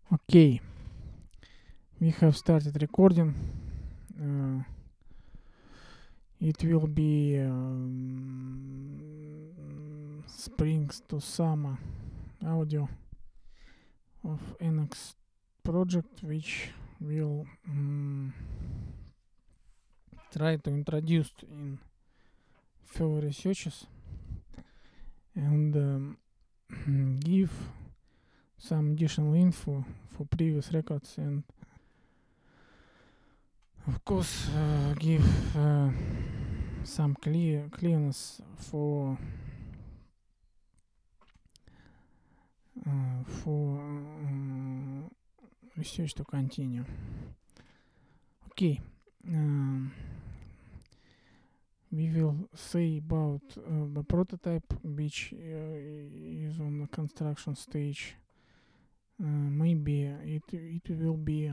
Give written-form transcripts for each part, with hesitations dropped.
Okay, we have started recording. Uh, it will be springs to summer audio of NX project, which will try to introduce in further researches and give some additional info for previous records and of course give some clearness for research to continue. Okay, we will say about the prototype which is on the construction stage. Maybe it will be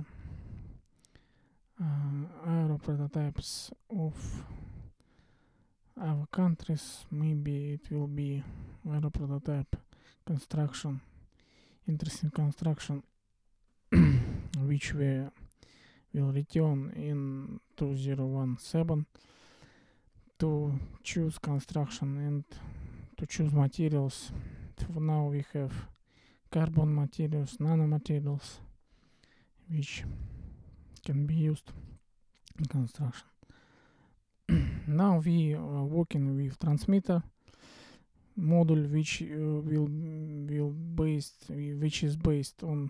aero prototypes of our countries. Maybe it will be aero prototype construction, interesting construction, which we will return in 2017 to choose construction and to choose materials. For now we have carbon materials, nanomaterials, which can be used in construction. Now we are working with transmitter module, which which is based on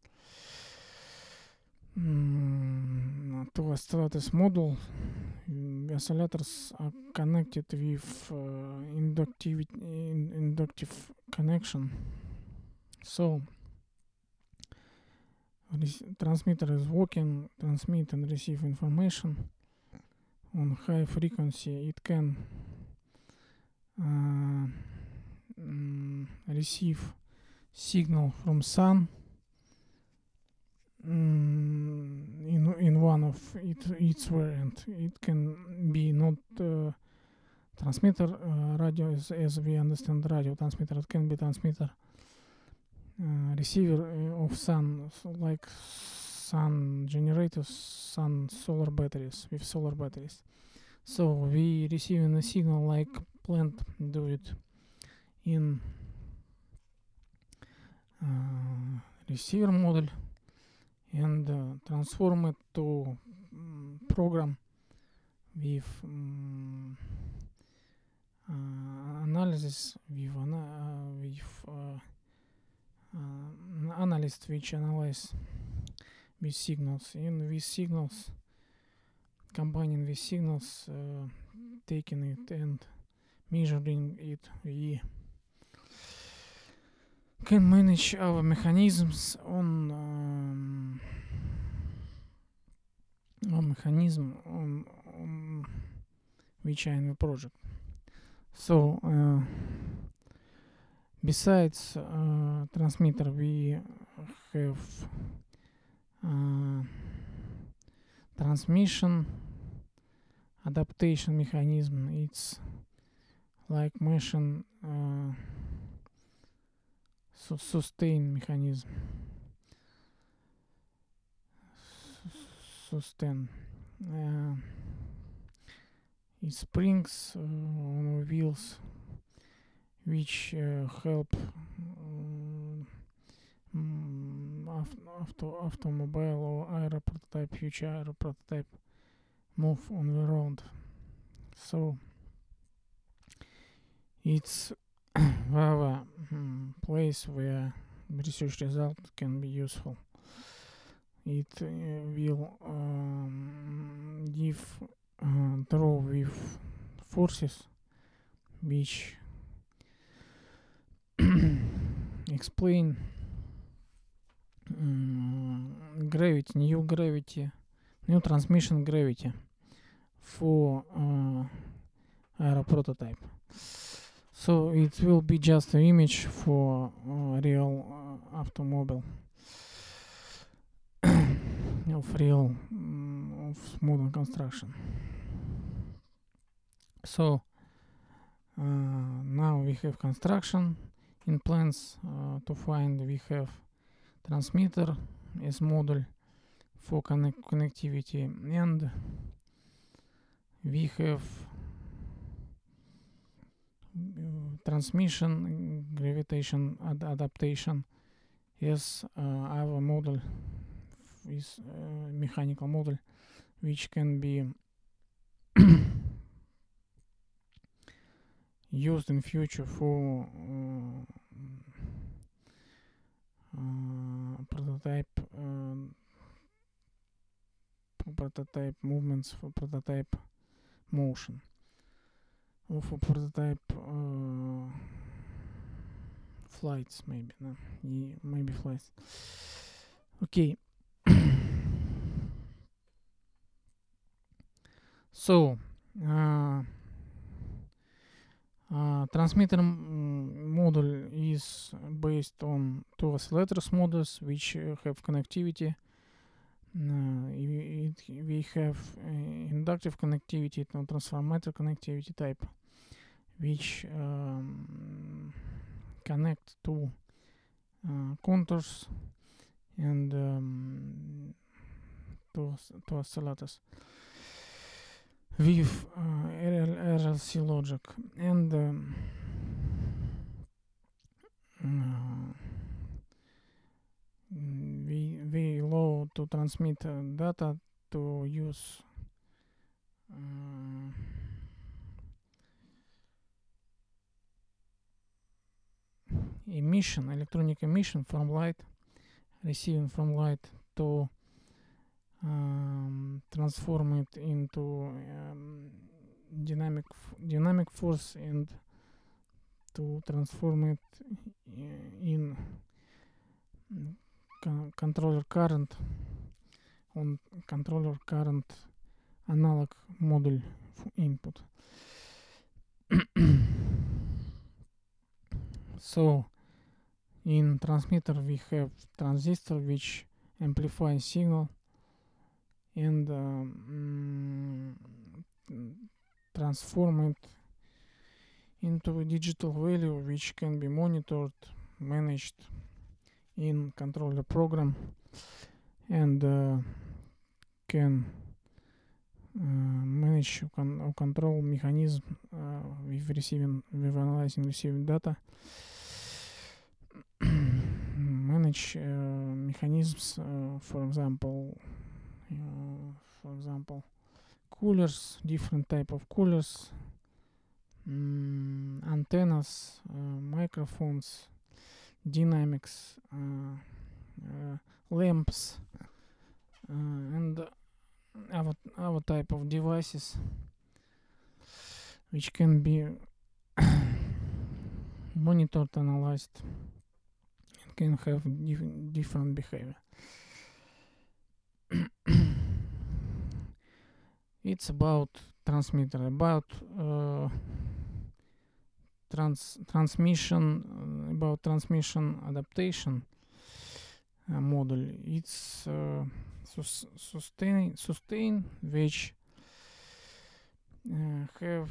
to Stratus module. Oscillators are connected with inductive connection. So transmitter is working, transmit and receive information on high frequency. It can receive signal from sun in one of its variant. It can be not transmitter radio as we understand radio transmitter. It can be transmitter receiver of sun, like sun generators, sun solar batteries, with solar batteries. So we receiving a signal like plant do it in receiver model and transform it to program with analysis with analyst which analyze these signals, and these signals, combining these signals, taking it and measuring it, we can manage our mechanisms on which are in the project. So besides transmitter, we have transmission adaptation mechanism. It's like machine sustain mechanism. Sustain. It springs on wheels which help automobile or aero prototype, future aero prototype move on the road. So it's our place where research result can be useful. It will give draw with forces which explain new transmission gravity for aero prototype. So it will be just an image for real automobile of real of modern construction. So now we have construction in plans to find. We have transmitter as model for connectivity, and we have transmission gravitation adaptation as our model is mechanical model, which can be used in future for prototype movements, for prototype motion, or for prototype flights, maybe. No? Maybe flights. Okay. So transmitter model is based on two oscillators models which have connectivity. We have inductive connectivity, transformator connectivity type, which connect to contours and to oscillators with RLC logic, and we allow to transmit data to use electronic emission from light, receiving from light, to transform it into dynamic force, and to transform it in controller current on controller current analog model input. So in transmitter we have transistor which amplify signal and transform it into a digital value which can be monitored, managed in controller program, and can manage or control mechanism with analyzing receiving data, manage mechanisms, for example coolers, different type of coolers, antennas, microphones, dynamics, lamps, and other type of devices which can be monitored, analyzed, and can have different behavior. It's about transmitter, about transmission, about transmission adaptation model. It's sustain which have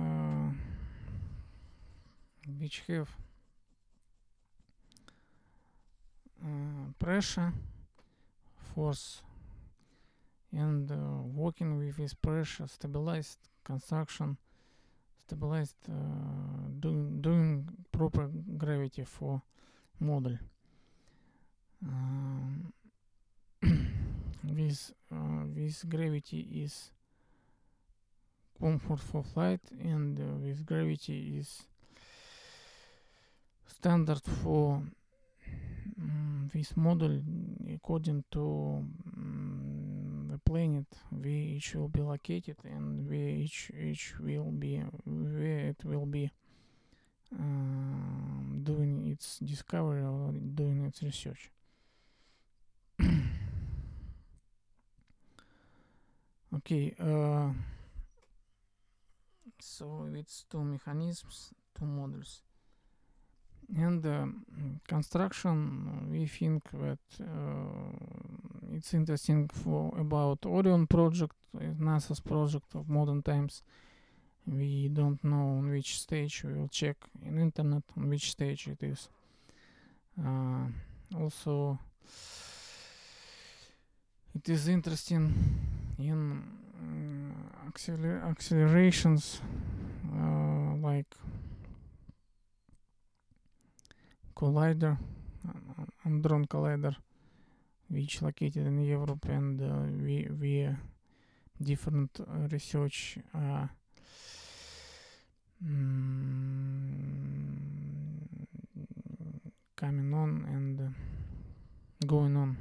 pressure, force, and working with this pressure, stabilized construction, stabilized doing proper gravity for model. This gravity is comfort for flight, and this gravity is standard for this model according to the planet which will be located, and which will be where it will be doing its discovery or doing its research. Okay, so it's two mechanisms, two models. And construction, we think that it's interesting about Orion project, NASA's project of modern times. We don't know on which stage. We will check in internet on which stage it is. Also, it is interesting in accelerations like Collider, Hadron Collider, which located in Europe, and we different research coming on and going on.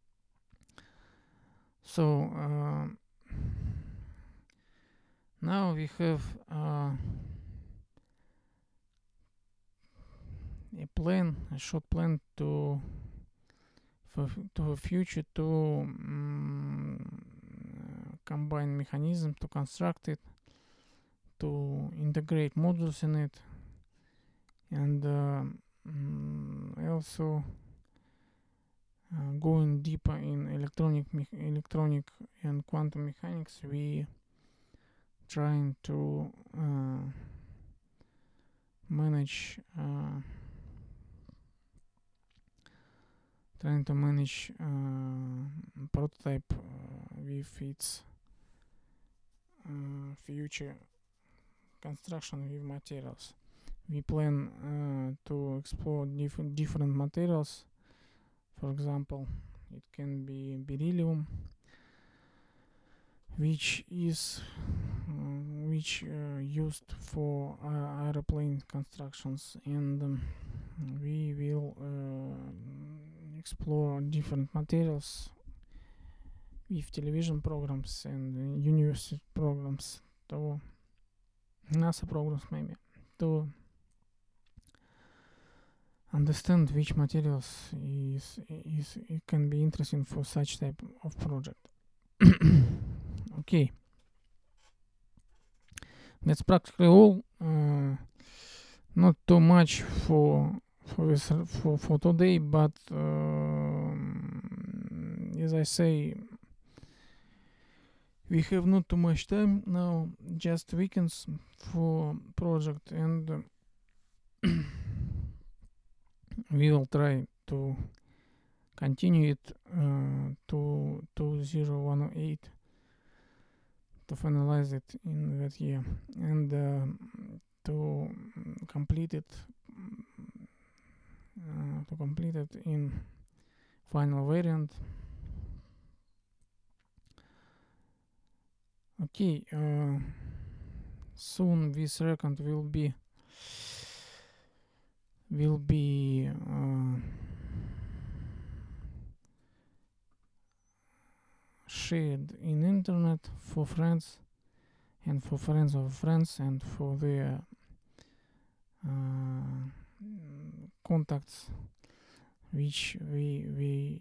So now we have a short plan to the future to combine mechanism, to construct it, to integrate modules in it, and also going deeper in electronic and quantum mechanics. We trying to manage prototype with its future construction with materials. We plan to explore different materials. For example, it can be beryllium, which is used for aeroplane constructions, and we will explore different materials with television programs and university programs, to NASA programs maybe, to understand which materials it can be interesting for such type of project. Okay, that's practically all. Not too much for today, but as I say, we have not too much time now, just weekends for project, and we will try to continue it to 2018, to finalize it in that year, and to complete it in final variant. Okay, soon this record will be shared in internet for friends and for friends of friends and for their contacts which we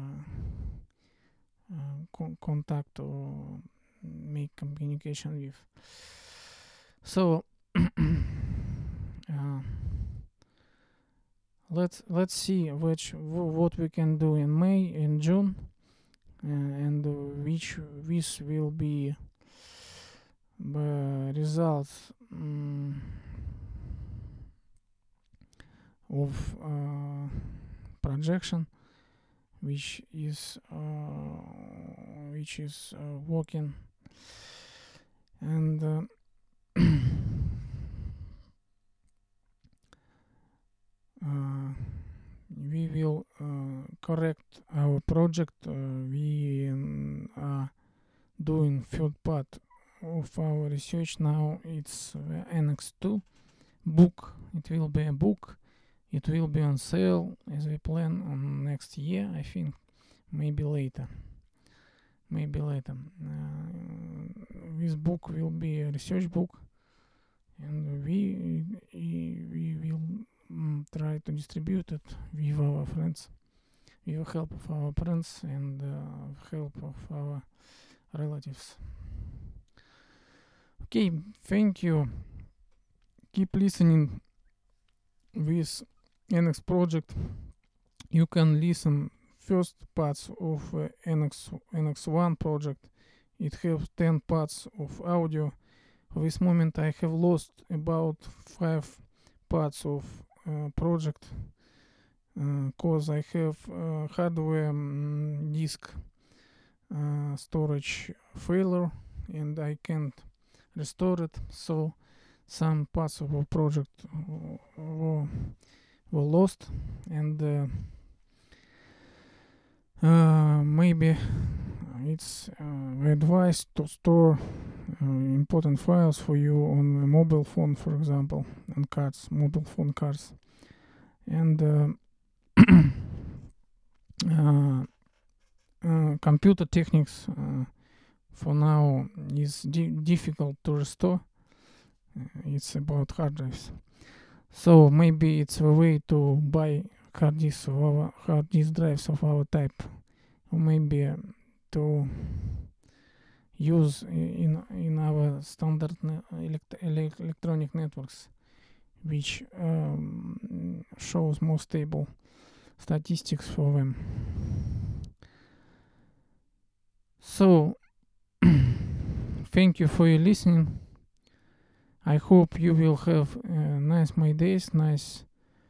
contact or make communication with. So let's see what we can do in May and June, and which will be the results of projection, which is working, and we will correct our project. We are doing third part of our research now. It's the Annex 2 book. It will be a book. It will be on sale, as we plan, on next year, I think. Maybe later. This book will be a research book, and we will try to distribute it with our friends, with the help of our friends and help of our relatives. Okay, thank you. Keep listening with Annex project. You can listen first parts of Annex 1 project. It has 10 parts of audio. For this moment I have lost about 5 parts of project, cause I have hardware disk storage failure and I can't restore it. So some parts of the project were lost, and maybe it's advised to store important files for you on a mobile phone, for example, on cards, mobile phone cards, and computer techniques for now is difficult to restore. It's about hard drives. So maybe it's a way to buy hard disk drives of our type, or maybe to use in our standard electronic networks, which shows more stable statistics for them. So thank you for your listening. I hope you will have nice May days, nice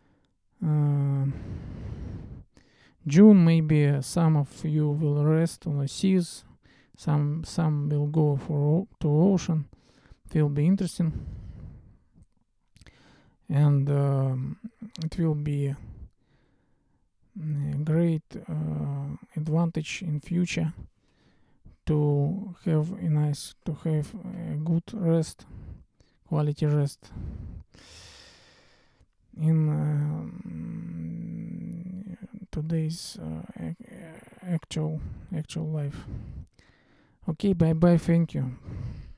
June. Maybe some of you will rest on the seas. Some will go to ocean. It will be interesting, and it will be a great advantage in future to have a good rest, quality rest in today's actual life. Okay, bye bye, thank you.